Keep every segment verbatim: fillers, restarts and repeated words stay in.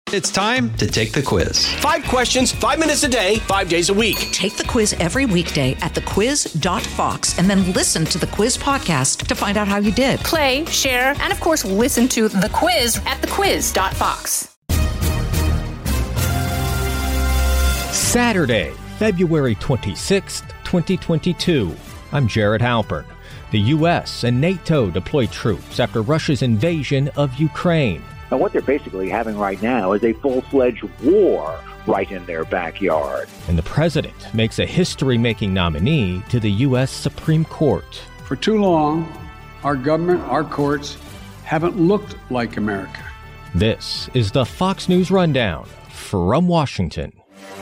It's time to take the quiz. Five questions, five minutes a day, five days a week. Take the quiz every weekday at the quiz dot fox and then listen to the quiz podcast to find out how you did. Play, share, and of course, listen to the quiz at the quiz dot fox. Saturday, February twenty-sixth, twenty twenty-two. I'm Jared Halpern. The U S and NATO deploy troops after Russia's invasion of Ukraine. And what they're basically having right now is a full-fledged war right in their backyard. And the president makes a history-making nominee to the U S Supreme Court. For too long, our government, our courts, haven't looked like America. This is the Fox News Rundown from Washington.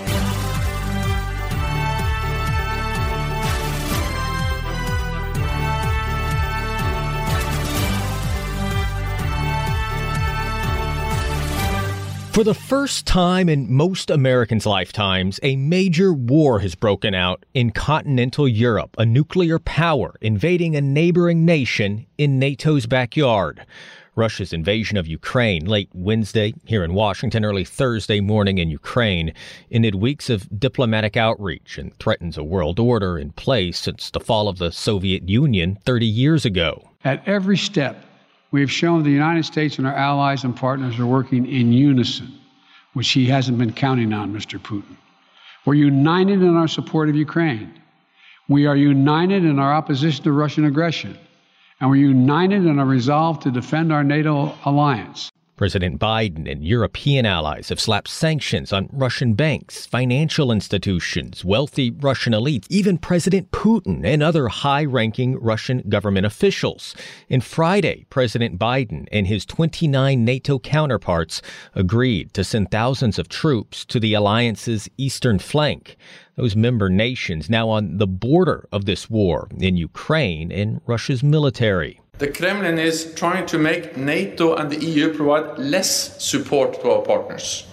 For the first time in most Americans' lifetimes, a major war has broken out in continental Europe, a nuclear power invading a neighboring nation in NATO's backyard. Russia's invasion of Ukraine late Wednesday here in Washington, early Thursday morning in Ukraine, ended weeks of diplomatic outreach and threatens a world order in place since the fall of the Soviet Union thirty years ago. At every step, we have shown the United States and our allies and partners are working in unison, which he hasn't been counting on, Mister Putin. We're united in our support of Ukraine. We are united in our opposition to Russian aggression. And we're united in our resolve to defend our NATO alliance. President Biden and European allies have slapped sanctions on Russian banks, financial institutions, wealthy Russian elites, even President Putin and other high-ranking Russian government officials. And Friday, President Biden and his twenty-nine NATO counterparts agreed to send thousands of troops to the alliance's eastern flank. Those member nations now on the border of this war in Ukraine and Russia's military. The Kremlin is trying to make NATO and the E U provide less support to our partners.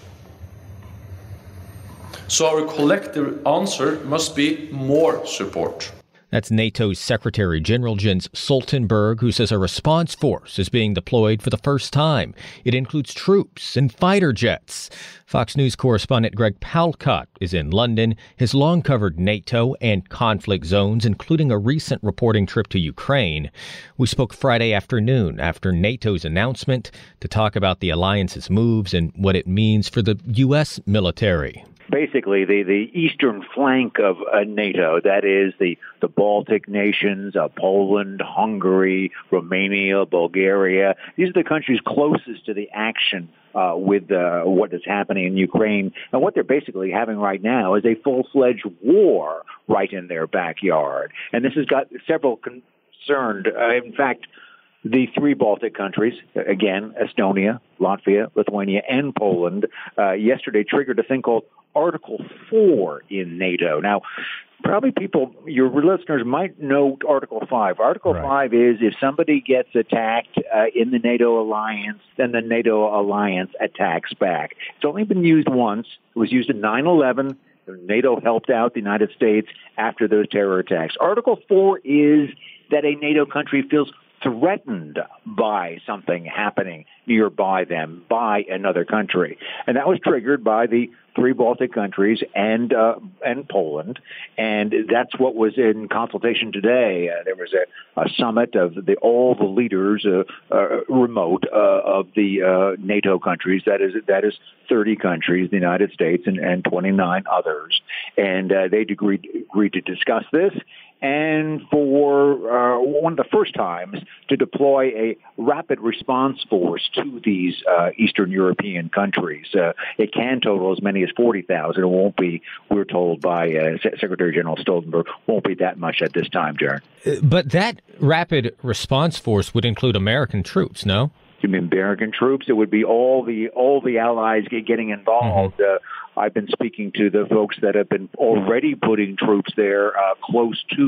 So our collective answer must be more support. That's NATO's Secretary General Jens Stoltenberg, who says a response force is being deployed for the first time. It includes troops and fighter jets. Fox News correspondent Greg Palkot is in London, has long covered NATO and conflict zones, including a recent reporting trip to Ukraine. We spoke Friday afternoon after NATO's announcement to talk about the alliance's moves and what it means for the U S military. Basically, the, the eastern flank of uh, NATO, that is the, the Baltic nations, uh, Poland, Hungary, Romania, Bulgaria. These are the countries closest to the action uh, with uh, what is happening in Ukraine. And what they're basically having right now is a full-fledged war right in their backyard. And this has got several concerned. Uh, in fact, the three Baltic countries, again, Estonia, Latvia, Lithuania, and Poland, uh, yesterday triggered a thing called Article four in NATO. Now, probably people, your listeners might know Article five. Article right. five is if somebody gets attacked uh, in the NATO alliance, then the NATO alliance attacks back. It's only been used once. It was used in nine eleven. NATO helped out the United States after those terror attacks. Article four is that a NATO country feels threatened by something happening nearby them, by another country. And that was triggered by the three Baltic countries and uh, and Poland. And that's what was in consultation today. Uh, there was a, a summit of the, all the leaders uh, uh, remote uh, of the uh, NATO countries. That is that is thirty countries, the United States, and, and twenty-nine others. And uh, they agreed, agreed to discuss this. And for uh, one of the first times to deploy a rapid response force to these uh, Eastern European countries. Uh, it can total as many as forty thousand. It won't be, we're told by uh, Secretary General Stoltenberg, won't be that much at this time, Jared. But that rapid response force would include American troops, no? You mean American troops? It would be all the all the allies getting involved. Mm-hmm. Uh, I've been speaking to the folks that have been already putting troops there uh, close to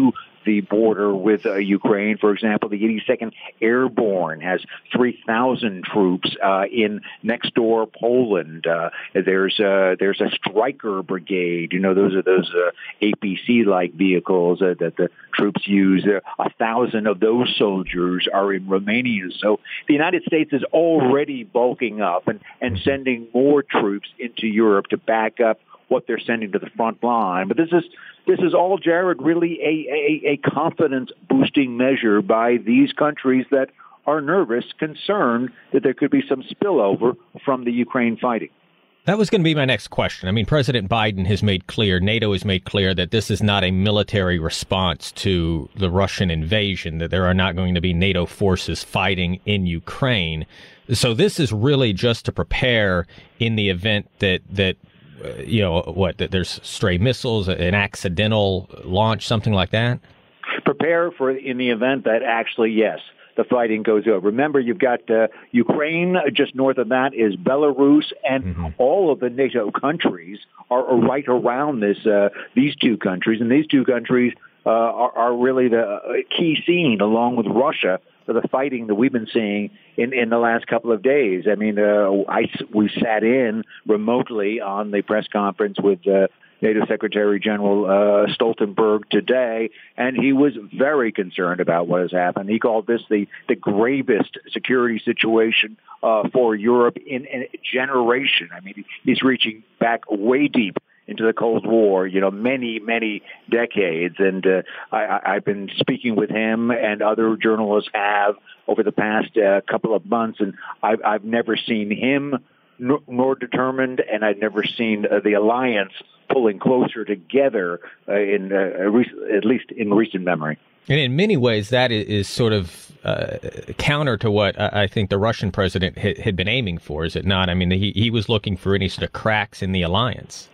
the border with uh, Ukraine. For example, the eighty-second Airborne has three thousand troops uh, in next door Poland. Uh, there's uh, there's a Stryker brigade. You know, those are those uh, A P C-like vehicles uh, that the troops use. Uh, a thousand of those soldiers are in Romania. So the United States is already bulking up and, and sending more troops into Europe to back up what they're sending to the front line. But this is this is all, Jared, really a, a, a confidence-boosting measure by these countries that are nervous, concerned that there could be some spillover from the Ukraine fighting. That was going to be my next question. I mean, President Biden has made clear, NATO has made clear that this is not a military response to the Russian invasion, that there are not going to be NATO forces fighting in Ukraine. So this is really just to prepare in the event that, that uh, you know, what, that there's stray missiles, an accidental launch, something like that? Prepare for in the event that actually, yes, the fighting goes over. Remember, you've got uh, Ukraine, just north of that is Belarus, and mm-hmm. all of the NATO countries are right around this. Uh, these two countries, and these two countries uh, are, are really the key scene, along with Russia, for the fighting that we've been seeing in, in the last couple of days. I mean, uh, I we sat in remotely on the press conference with Uh, NATO Secretary General uh, Stoltenberg today, and he was very concerned about what has happened. He called this the, the gravest security situation uh, for Europe in, in a generation. I mean, he's reaching back way deep into the Cold War, you know, many, many decades. And uh, I, I've been speaking with him, and other journalists have over the past uh, couple of months, and I've, I've never seen him more determined, and I've never seen uh, the alliance pulling closer together uh, in uh, rec- at least in recent memory. And in many ways, that is sort of uh, counter to what I think the Russian president ha- had been aiming for, is it not? I mean, he, he was looking for any sort of cracks in the alliance.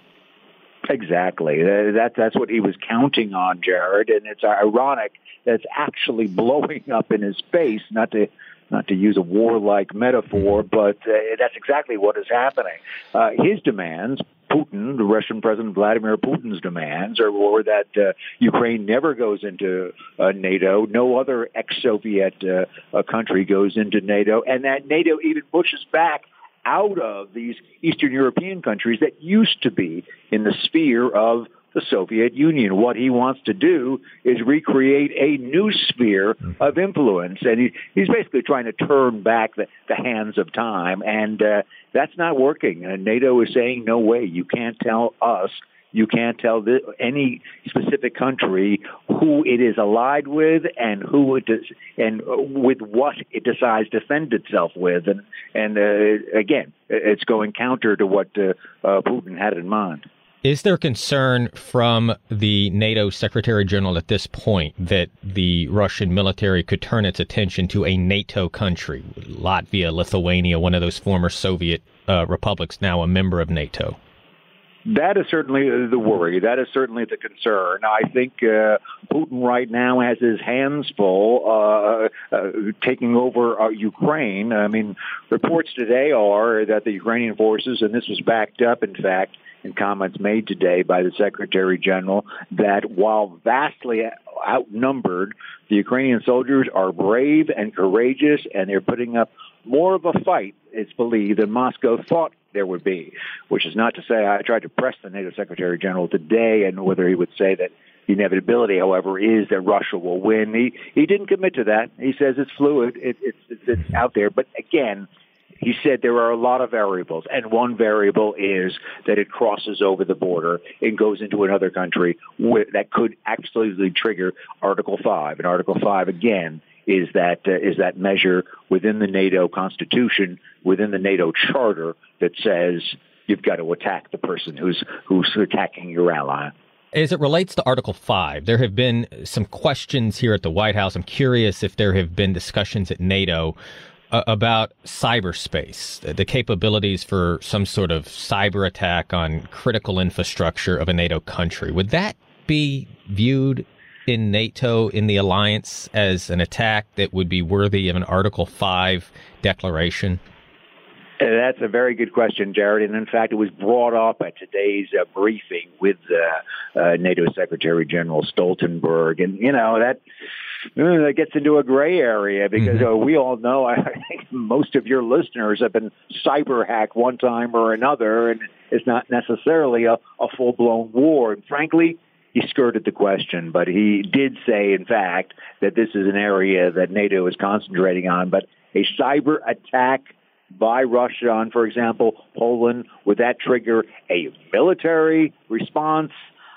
Exactly. Uh, that, that's what he was counting on, Jared, and it's ironic that it's actually blowing up in his face, not to not to use a warlike metaphor, but uh, that's exactly what is happening. Uh, his demands, Putin, the Russian President Vladimir Putin's demands, are were that uh, Ukraine never goes into uh, NATO, no other ex-Soviet uh, uh, country goes into NATO, and that NATO even pushes back out of these Eastern European countries that used to be in the sphere of the Soviet Union. What he wants to do is recreate a new sphere of influence, and he, he's basically trying to turn back the, the hands of time, and uh, that's not working. And NATO is saying, no way, you can't tell us, you can't tell the, any specific country who it is allied with and who it does, and with what it decides to defend itself with. And, and uh, again, it's going counter to what uh, uh, Putin had in mind. Is there concern from the NATO Secretary General at this point that the Russian military could turn its attention to a NATO country, Latvia, Lithuania, one of those former Soviet uh, republics, now a member of NATO? That is certainly the worry. That is certainly the concern. I think uh, Putin right now has his hands full uh, uh, taking over uh, Ukraine. I mean, reports today are that the Ukrainian forces, and this was backed up, in fact, in comments made today by the Secretary General, that while vastly outnumbered, the Ukrainian soldiers are brave and courageous, and they're putting up more of a fight, it's believed, than Moscow thought there would be, which is not to say I tried to press the NATO Secretary General today and whether he would say that the inevitability, however, is that Russia will win. He he didn't commit to that. He says it's fluid. It, it's, it's, it's out there. But again, he said there are a lot of variables, and one variable is that it crosses over the border and goes into another country with, that could absolutely trigger Article five. And Article five, again, is that uh, is that measure within the NATO Constitution, within the NATO Charter, that says you've got to attack the person who's who's attacking your ally. As it relates to Article five, there have been some questions here at the White House. I'm curious if there have been discussions at NATO uh, about cyberspace, the capabilities for some sort of cyber attack on critical infrastructure of a NATO country. Would that be viewed in NATO, in the alliance, as an attack that would be worthy of an Article five declaration? That's a very good question, Jared. And in fact, it was brought up at today's uh, briefing with uh, uh, NATO Secretary General Stoltenberg. And, you know, that, uh, that gets into a gray area because mm-hmm. uh, we all know, I think most of your listeners have been cyber hacked one time or another, and it's not necessarily a, a full-blown war. And frankly, he skirted the question, but he did say, in fact, that this is an area that NATO is concentrating on. But a cyber attack by Russia on, for example, Poland, would that trigger a military response?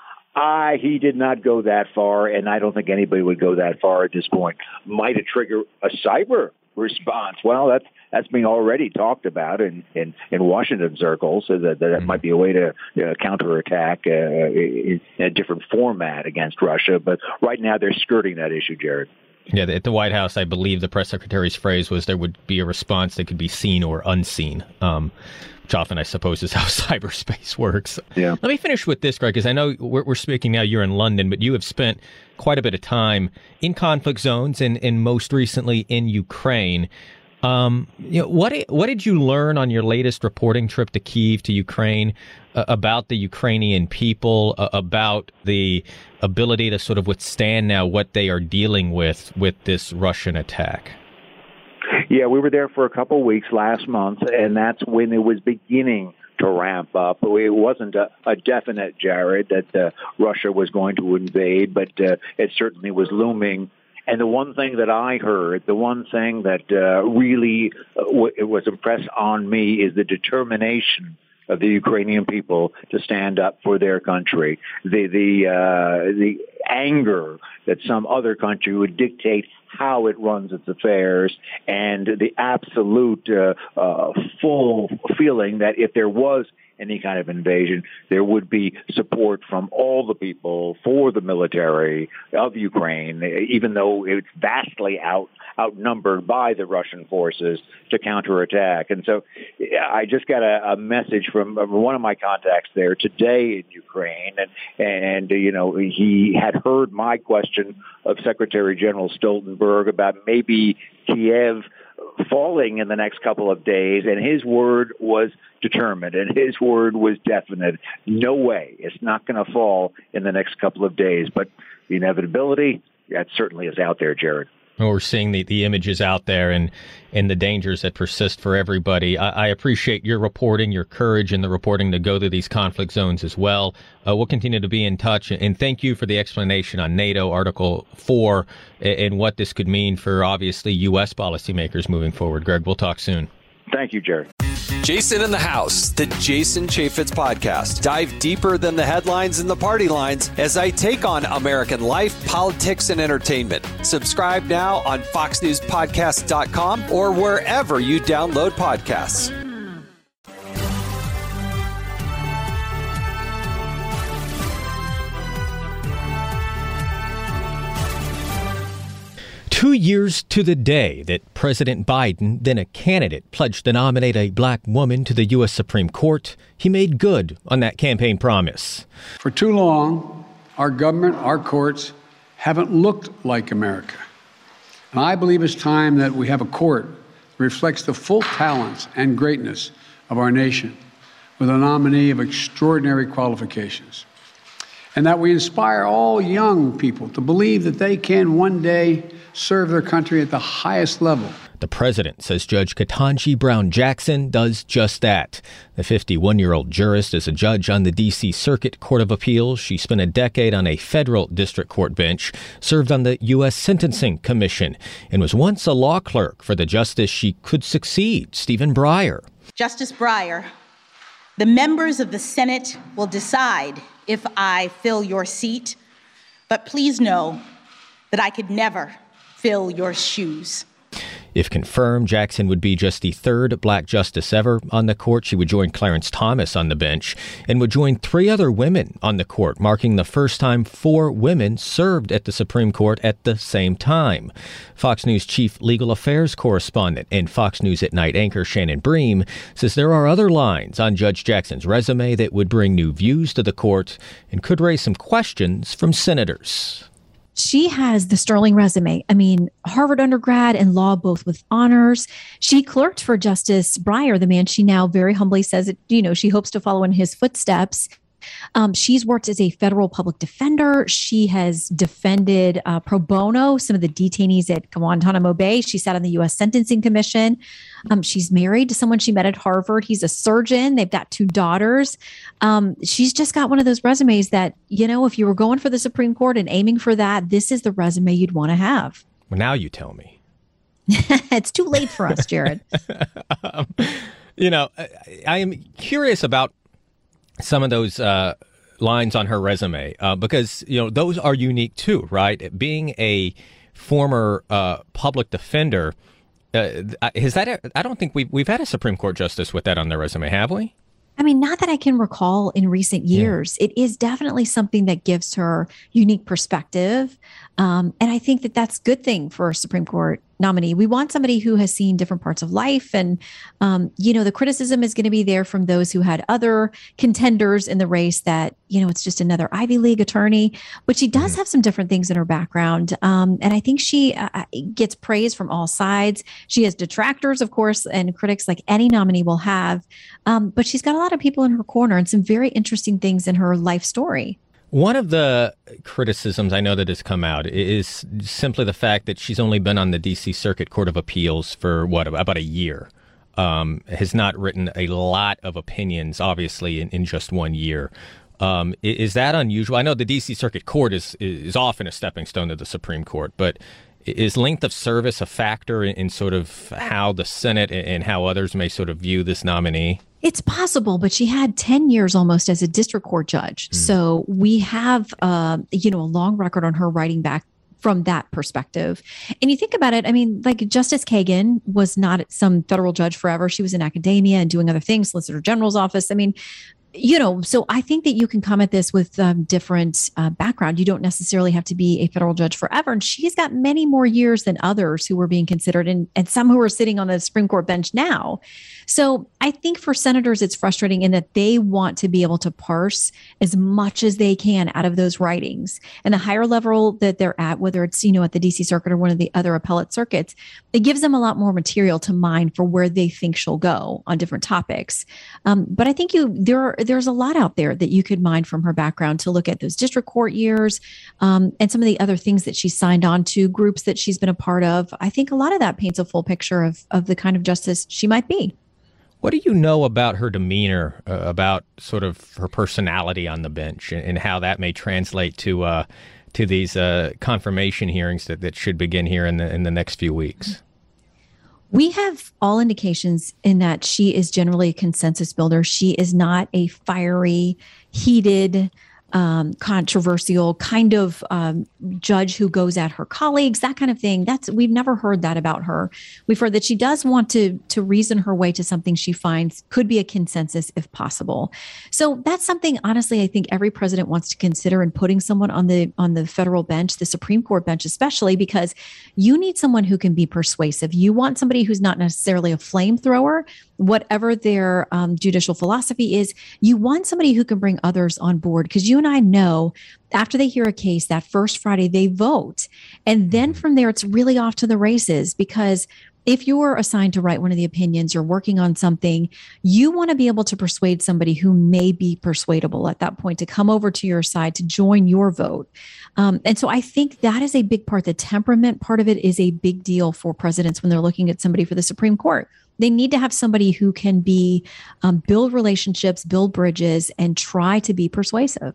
I, he did not go that far, and I don't think anybody would go that far at this point. Might it trigger a cyber response? Well, that's that's being already talked about in, in, in Washington circles, so that, that might be a way to uh, counterattack uh, in a different format against Russia. But right now they're skirting that issue, Jared. Yeah, at the White House, I believe the press secretary's phrase was there would be a response that could be seen or unseen, um, which often, I suppose, is how cyberspace works. Yeah. Let me finish with this, Greg, because I know we're, we're speaking now, you're in London, but you have spent quite a bit of time in conflict zones and, and most recently in Ukraine. Um, you know, what what did you learn on your latest reporting trip to Kyiv, to Ukraine, uh, about the Ukrainian people, uh, about the ability to sort of withstand now what they are dealing with with this Russian attack? Yeah, we were there for a couple of weeks last month, and that's when it was beginning to ramp up. It wasn't a, a definite, Jared, that uh, Russia was going to invade, but uh, it certainly was looming. And the one thing that I heard, the one thing that uh, really uh, w- was impressed on me is the determination of the Ukrainian people to stand up for their country. The the uh, the anger that some other country would dictate how it runs its affairs, and the absolute uh, uh, full feeling that if there was any kind of invasion, there would be support from all the people for the military of Ukraine, even though it's vastly out outnumbered by the Russian forces to counterattack. And so I just got a, a message from one of my contacts there today in Ukraine, and, and you know, he had heard my question of Secretary General Stoltenberg about maybe Kiev falling in the next couple of days, and his word was determined, and his word was definite. No way. It's not going to fall in the next couple of days. But the inevitability, that certainly is out there, Jared. Well, we're seeing the, the images out there and, and the dangers that persist for everybody. I, I appreciate your reporting, your courage in the reporting to go to these conflict zones as well. Uh, we'll continue to be in touch. And thank you for the explanation on NATO Article four and, and what this could mean for, obviously, U S policymakers moving forward. Greg, we'll talk soon. Thank you, Jared. Jason in the House, the Jason Chaffetz podcast. Dive deeper than the headlines and the party lines as I take on American life, politics, and entertainment. Subscribe now on fox news podcast dot com or wherever you download podcasts. Two years to the day that President Biden, then a candidate, pledged to nominate a black woman to the U S Supreme Court, he made good on that campaign promise. For too long, our government, our courts, haven't looked like America. And I believe it's time that we have a court that reflects the full talents and greatness of our nation, with a nominee of extraordinary qualifications. And that we inspire all young people to believe that they can one day serve their country at the highest level. The president says Judge Ketanji Brown Jackson does just that. The fifty-one-year-old jurist is a judge on the D C Circuit Court of Appeals. She spent a decade on a federal district court bench, served on the U S Sentencing Commission, and was once a law clerk for the justice she could succeed, Stephen Breyer. Justice Breyer, the members of the Senate will decide if I fill your seat, but please know that I could never fill your shoes. If confirmed, Jackson would be just the third black justice ever on the court. She would join Clarence Thomas on the bench and would join three other women on the court, marking the first time four women served at the Supreme Court at the same time. Fox News chief legal affairs correspondent and Fox News at Night anchor Shannon Bream says there are other lines on Judge Jackson's resume that would bring new views to the court and could raise some questions from senators. She has the sterling resume. I mean, Harvard undergrad and law, both with honors. She clerked for Justice Breyer, the man she now very humbly says, that, you know, she hopes to follow in his footsteps. Um, she's worked as a federal public defender. She has defended uh, pro bono some of the detainees at Guantanamo Bay. She sat on the U S Sentencing Commission. Um, she's married to someone she met at Harvard. He's a surgeon. They've got two daughters. Um, she's just got one of those resumes that, you know, if you were going for the Supreme Court and aiming for that, this is the resume you'd want to have. Well, now you tell me. It's too late for us, Jared. um, you know, I, I am curious about some of those uh, lines on her resume, uh, because, you know, those are unique too, right? Being a former uh, public defender, uh, is that, a, I don't think we've, we've had a Supreme Court justice with that on their resume, have we? I mean, not that I can recall in recent years. Yeah. It is definitely something that gives her unique perspective. Um, and I think that that's a good thing for a Supreme Court nominee. We want somebody who has seen different parts of life. And, um, you know, the criticism is going to be there from those who had other contenders in the race that, you know, it's just another Ivy League attorney. But she does have some different things in her background. Um, and I think she uh, gets praise from all sides. She has detractors, of course, and critics like any nominee will have. Um, but she's got a lot of people in her corner and some very interesting things in her life story. One of the criticisms I know that has come out is simply the fact that she's only been on the D C Circuit Court of Appeals for, what, about a year. Um, has not written a lot of opinions, obviously, in, in just one year. Um, is that unusual? I know the D C Circuit Court is, is often a stepping stone to the Supreme Court, but is length of service a factor in, in sort of how the Senate and how others may sort of view this nominee? It's possible, but she had ten years almost as a district court judge. Mm. So we have, uh, you know, a long record on her writing back from that perspective. And you think about it, I mean, like Justice Kagan was not some federal judge forever. She was in academia and doing other things, Solicitor General's office. I mean, you know, so I think that you can come at this with um, different uh, background. You don't necessarily have to be a federal judge forever. And she's got many more years than others who were being considered and, and some who are sitting on the Supreme Court bench now. So I think for senators, it's frustrating in that they want to be able to parse as much as they can out of those writings. And the higher level that they're at, whether it's, you know, at the D C Circuit or one of the other appellate circuits, it gives them a lot more material to mine for where they think she'll go on different topics. Um, but I think you there are there's a lot out there that you could mine from her background to look at those district court years um, and some of the other things that she signed on to, groups that she's been a part of. I think a lot of that paints a full picture of, of the kind of justice she might be. What do you know about her demeanor, uh, about sort of her personality on the bench and, and how that may translate to uh, to these uh, confirmation hearings that, that should begin here in the in the next few weeks? We have all indications in that she is generally a consensus builder. She is not a fiery, heated, um, controversial kind of um, judge who goes at her colleagues, that kind of thing. That's we've never heard that about her. We've heard that she does want to to reason her way to something she finds could be a consensus if possible. So that's something, honestly, I think every president wants to consider in putting someone on the on the federal bench, the Supreme Court bench, especially because you need someone who can be persuasive. You want somebody who's not necessarily a flamethrower, whatever their um, judicial philosophy is. You want somebody who can bring others on board, because you and I know after they hear a case that first Friday, they vote. And then from there, it's really off to the races, because if you're assigned to write one of the opinions, you're working on something, you want to be able to persuade somebody who may be persuadable at that point to come over to your side, to join your vote. Um, and so I think that is a big part. The temperament part of it is a big deal for presidents when they're looking at somebody for the Supreme Court. They need to have somebody who can be um, build relationships, build bridges, and try to be persuasive.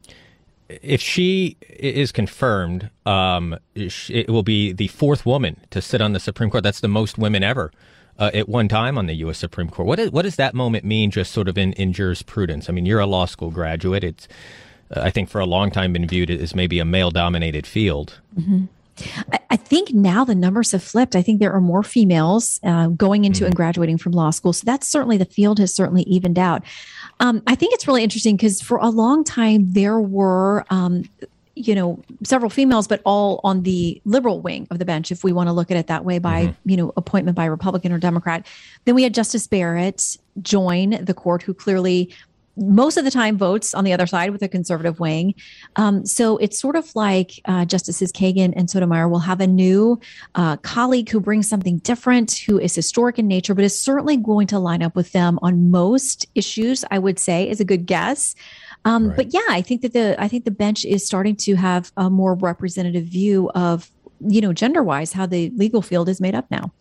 If she is confirmed, um, it will be the fourth woman to sit on the Supreme Court. That's the most women ever uh, at one time on the U S Supreme Court. What, is, what does that moment mean just sort of in, in jurisprudence? I mean, you're a law school graduate. It's, uh, I think, for a long time been viewed as maybe a male-dominated field. Mm-hmm. I, I think now the numbers have flipped. I think there are more females uh, going into mm-hmm. and graduating from law school. So that's certainly, the field has certainly evened out. Um, I think it's really interesting because for a long time there were, um, you know, several females, but all on the liberal wing of the bench, if we want to look at it that way, by, mm-hmm. you know, appointment by Republican or Democrat. Then we had Justice Barrett join the court, who clearly most of the time votes on the other side with a conservative wing. Um, so it's sort of like uh, Justices Kagan and Sotomayor will have a new uh, colleague who brings something different, who is historic in nature, but is certainly going to line up with them on most issues, I would say, is a good guess. Um, right. But yeah, I think that the I think the bench is starting to have a more representative view of, you know, gender-wise, how the legal field is made up now.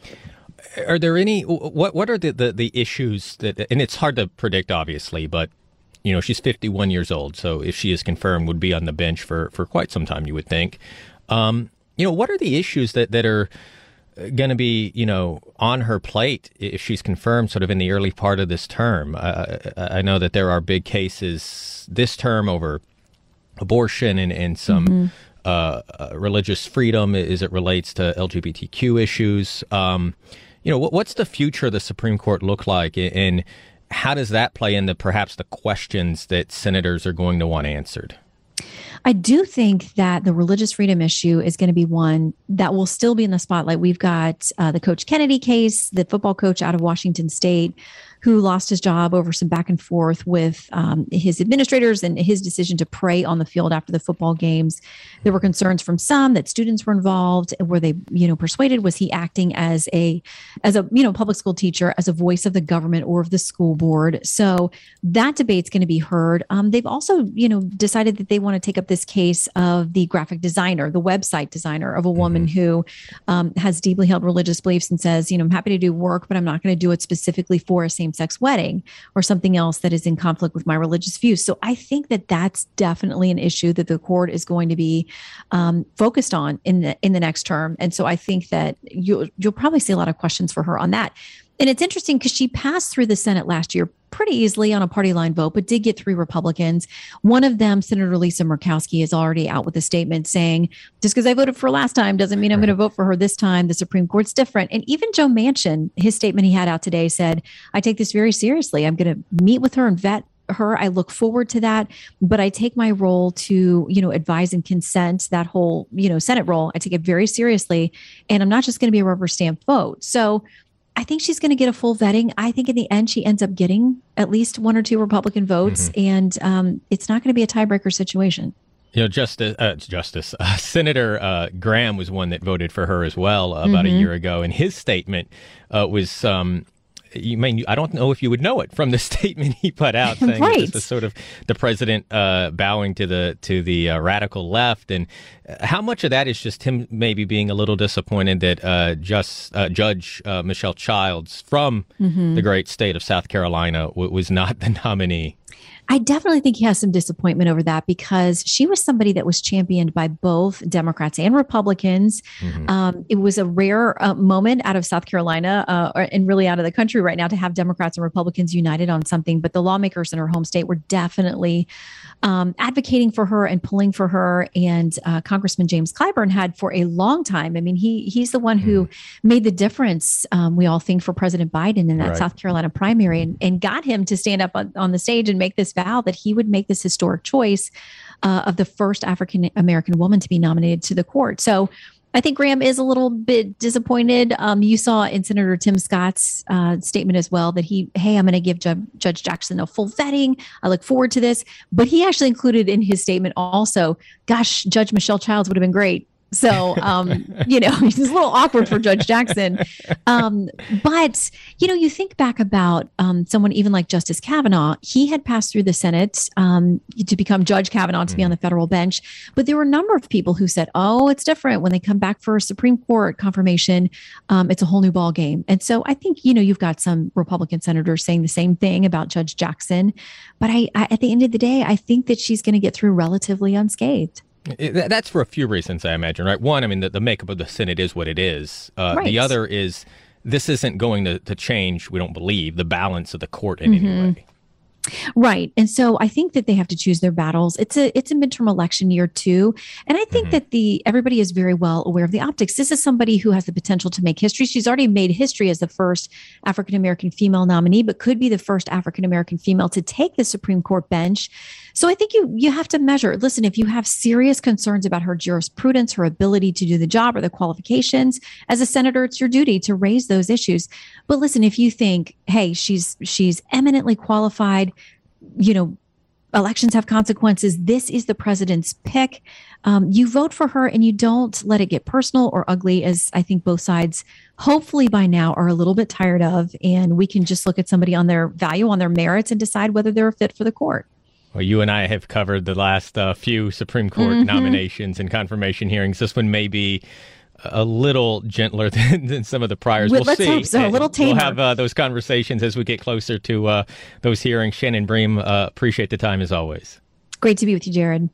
Are there any, what what are the, the, the issues that, and it's hard to predict, obviously, but, you know, she's fifty-one years old. So if she is confirmed, would be on the bench for, for quite some time, you would think. Um, you know, what are the issues that, that are going to be, you know, on her plate if she's confirmed sort of in the early part of this term? Uh, I know that there are big cases this term over abortion and, and some mm-hmm. uh, uh, religious freedom as it relates to L G B T Q issues. Um You know, what's the future of the Supreme Court look like, and how does that play into perhaps the questions that senators are going to want answered? I do think that the religious freedom issue is going to be one that will still be in the spotlight. We've got uh, the Coach Kennedy case, the football coach out of Washington State, who lost his job over some back and forth with um, his administrators and his decision to pray on the field after the football games. There were concerns from some that students were involved. Were they, you know, persuaded? Was he acting as a, as a, you know, public school teacher, as a voice of the government or of the school board? So that debate's going to be heard. Um, they've also, you know, decided that they want to take up this case of the graphic designer, the website designer of a woman mm-hmm. who um, has deeply held religious beliefs and says, you know, I'm happy to do work, but I'm not going to do it specifically for a same sex wedding or something else that is in conflict with my religious views. So I think that that's definitely an issue that the court is going to be um, focused on in the in the next term. And so I think that you'll you'll probably see a lot of questions for her on that. And it's interesting because she passed through the Senate last year pretty easily on a party line vote, but did get three Republicans. One of them, Senator Lisa Murkowski, is already out with a statement saying, just because I voted for her last time doesn't mean I'm going to vote for her this time. The Supreme Court's different. And even Joe Manchin, his statement he had out today said, I take this very seriously. I'm going to meet with her and vet her. I look forward to that, but I take my role to, you know, advise and consent, that whole, you know, Senate role. I take it very seriously. And I'm not just going to be a rubber stamp vote. So I think she's going to get a full vetting. I think in the end, she ends up getting at least one or two Republican votes, mm-hmm. and um, it's not going to be a tiebreaker situation. You know, Justice, uh, Justice uh, Senator uh, Graham was one that voted for her as well uh, about mm-hmm. a year ago, and his statement uh, was. Um, You mean I don't know if you would know it from the statement he put out, saying right. this is sort of the president uh, bowing to the to the uh, radical left, and how much of that is just him maybe being a little disappointed that uh, just uh, Judge uh, Michelle Childs from mm-hmm. the great state of South Carolina w- was not the nominee. I definitely think he has some disappointment over that because she was somebody that was championed by both Democrats and Republicans. Mm-hmm. Um, it was a rare uh, moment out of South Carolina uh, and really out of the country right now to have Democrats and Republicans united on something. But the lawmakers in her home state were definitely um, advocating for her and pulling for her. And uh, Congressman James Clyburn had for a long time. I mean, he he's the one mm-hmm. who made the difference, um, we all think, for President Biden in that right. South Carolina primary and, and got him to stand up on, on the stage and make this vow that he would make this historic choice uh, of the first African American woman to be nominated to the court. So I think Graham is a little bit disappointed. Um, you saw in Senator Tim Scott's uh, statement as well that he, hey, I'm going to give Ju- Judge Jackson a full vetting. I look forward to this. But he actually included in his statement also, gosh, Judge Michelle Childs would have been great. So, um, you know, it's a little awkward for Judge Jackson. Um, but, you know, you think back about um, someone even like Justice Kavanaugh. He had passed through the Senate um, to become Judge Kavanaugh, to be on the federal bench. But there were a number of people who said, oh, it's different. When they come back for a Supreme Court confirmation, um, it's a whole new ball game. And so I think, you know, you've got some Republican senators saying the same thing about Judge Jackson. But I, I at the end of the day, I think that she's going to get through relatively unscathed. That's for a few reasons, I imagine, right? One, I mean, the, the makeup of the Senate is what it is. Uh, right. The other is this isn't going to, to change, we don't believe, the balance of the court in mm-hmm. any way. Right. And so I think that they have to choose their battles. It's a it's a midterm election year too. And I think mm-hmm. that the everybody is very well aware of the optics. This is somebody who has the potential to make history. She's already made history as the first African-American female nominee, but could be the first African-American female to take the Supreme Court bench. So I think you you have to measure. Listen, if you have serious concerns about her jurisprudence, her ability to do the job or the qualifications, as a senator, it's your duty to raise those issues. But listen, if you think, hey, she's she's eminently qualified, you know, elections have consequences. This is the president's pick. Um, you vote for her and you don't let it get personal or ugly, as I think both sides hopefully by now are a little bit tired of. And we can just look at somebody on their value, on their merits, and decide whether they're a fit for the court. Well, you and I have covered the last uh, few Supreme Court mm-hmm. nominations and confirmation hearings. This one may be a little gentler than, than some of the priors. Well, we'll let's see. hope so. A little tamer. We'll have uh, those conversations as we get closer to uh, those hearings. Shannon Bream, uh, appreciate the time as always. Great to be with you, Jared.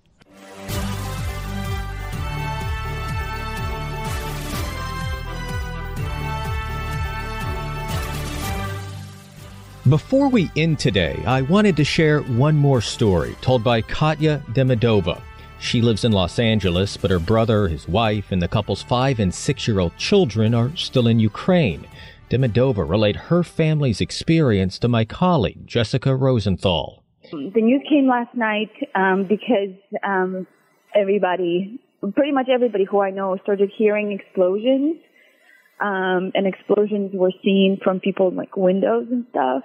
Before we end today, I wanted to share one more story told by Katya Demidova. She lives in Los Angeles, but her brother, his wife, and the couple's five and six-year-old children are still in Ukraine. Demidova relayed her family's experience to my colleague, Jessica Rosenthal. The news came last night um, because um, everybody, pretty much everybody who I know, started hearing explosions. Um, and explosions were seen from people like windows and stuff.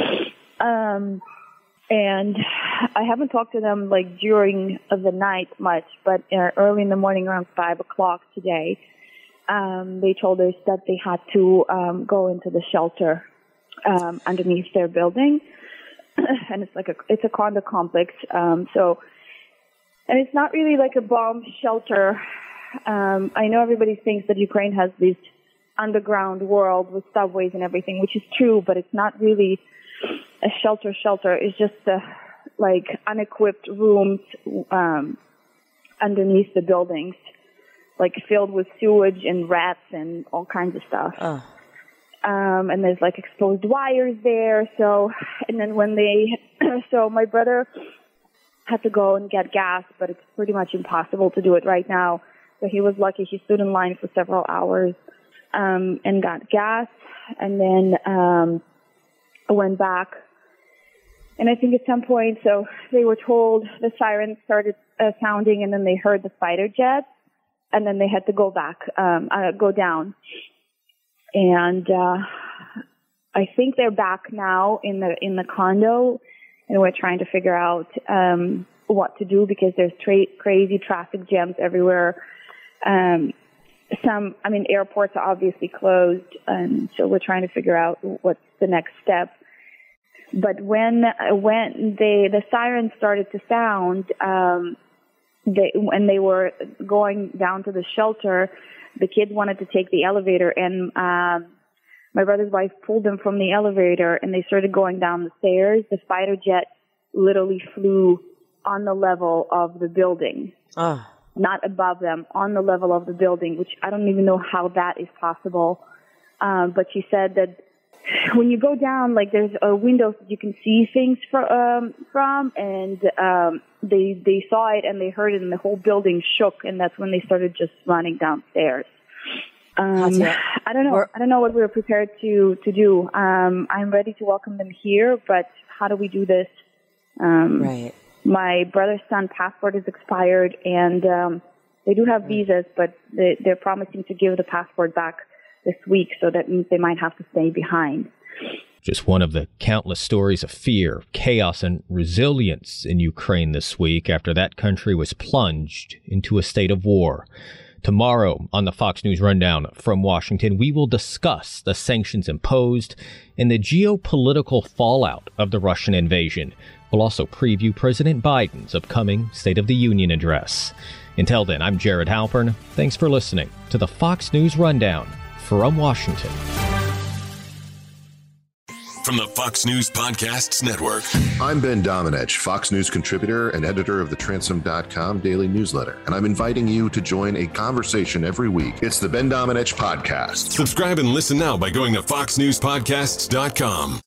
Um, and I haven't talked to them like during the night much, but uh, early in the morning around five o'clock today, um, they told us that they had to um, go into the shelter um, underneath their building. And it's like a, it's a condo complex. Um, so, and it's not really like a bomb shelter. Um, I know everybody thinks that Ukraine has this underground world with subways and everything, which is true, but it's not really a shelter shelter. It's just uh, like unequipped rooms um, underneath the buildings, like filled with sewage and rats and all kinds of stuff. Oh. Um, and there's like exposed wires there. So, and then when they, so my brother had to go and get gas, but it's pretty much impossible to do it right now. So he was lucky. He stood in line for several hours um, and got gas, and then um, went back. And I think at some point, so they were told the sirens started uh, sounding, and then they heard the fighter jets, and then they had to go back, um, uh, go down. And uh, I think they're back now in the in the condo, and we're trying to figure out um, what to do because there's tra- crazy traffic jams everywhere. Um, some, I mean, airports are obviously closed, and so we're trying to figure out what's the next step. But when when they the sirens started to sound, um, they when they were going down to the shelter, the kids wanted to take the elevator, and um, my brother's wife pulled them from the elevator, and they started going down the stairs. The fighter jet literally flew on the level of the building, oh. not above them, on the level of the building, which I don't even know how that is possible. Um, but she said that when you go down, like there's a window that you can see things for, um, from, and um, they they saw it and they heard it, and the whole building shook, and that's when they started just running downstairs. Um, I don't know. We're, I don't know what we were prepared to to do. Um, I'm ready to welcome them here, but how do we do this? Um, right. My brother's son's passport is expired, and um, they do have visas, but they, they're promising to give the passport back this week, so that means they might have to stay behind. Just one of the countless stories of fear, chaos, and resilience in Ukraine this week after that country was plunged into a state of war. Tomorrow on the Fox News Rundown from Washington, we will discuss the sanctions imposed and the geopolitical fallout of the Russian invasion. We'll also preview President Biden's upcoming State of the Union address. Until then, I'm Jared Halpern. Thanks for listening to the Fox News Rundown from Washington. From the Fox News Podcasts Network. I'm Ben Domenech, Fox News contributor and editor of the Transom dot com daily newsletter, and I'm inviting you to join a conversation every week. It's the Ben Domenech Podcast. Subscribe and listen now by going to fox news podcasts dot com.